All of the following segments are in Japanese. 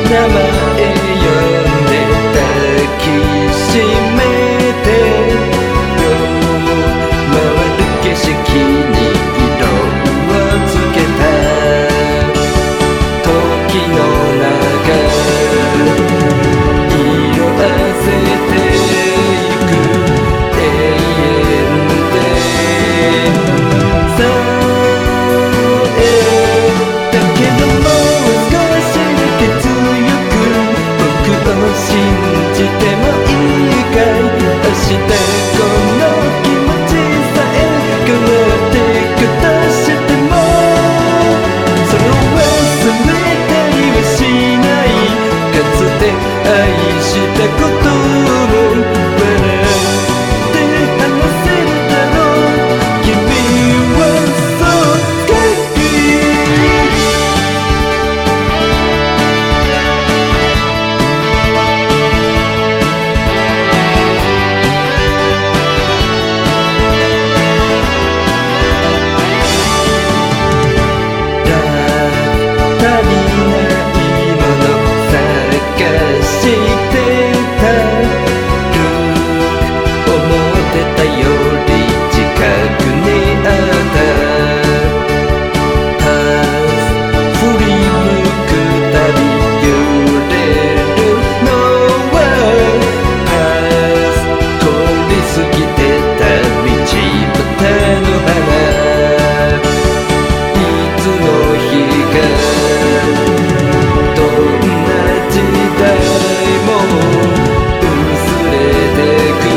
名前呼んで抱きしめてよ回る景色に色をつけた時の中色あせてゆく永遠でさえだけども少しだけ強く僕を信じてもいいかい明日この気持ちさえ変わってくとしてもそれを忘れたりはしないかつて愛したことを笑って話せるだろう君はそうかい足りないもの探してたる思ってたより近くにあった振り向くたび揺れるのは通り過ぎてた道端の花いつの日かどんな時代も薄れてく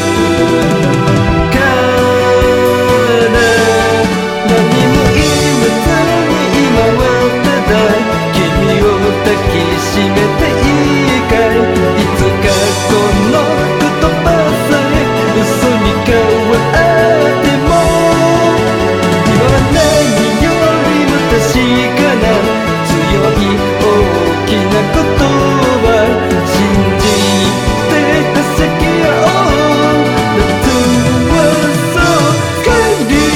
から何も言わずに今はただ君を抱きしめていいかいいつかこの言葉さえ嘘に変わっても今は何よりも確かな強い大きなことは信じて助け合おう夏はそう帰る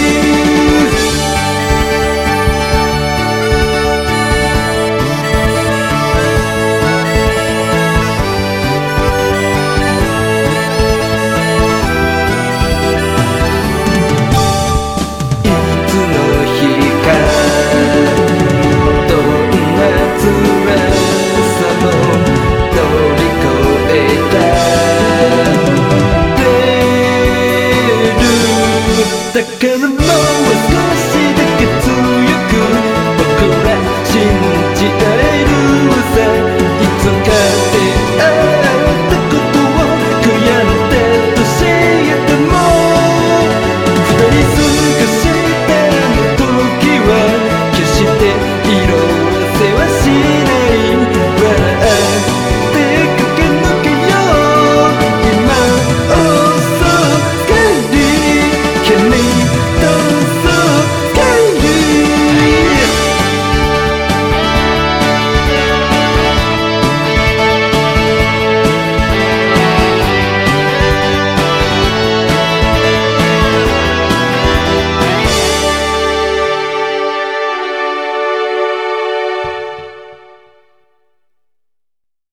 いつの日かどんな辛さも乗り越えたれるだから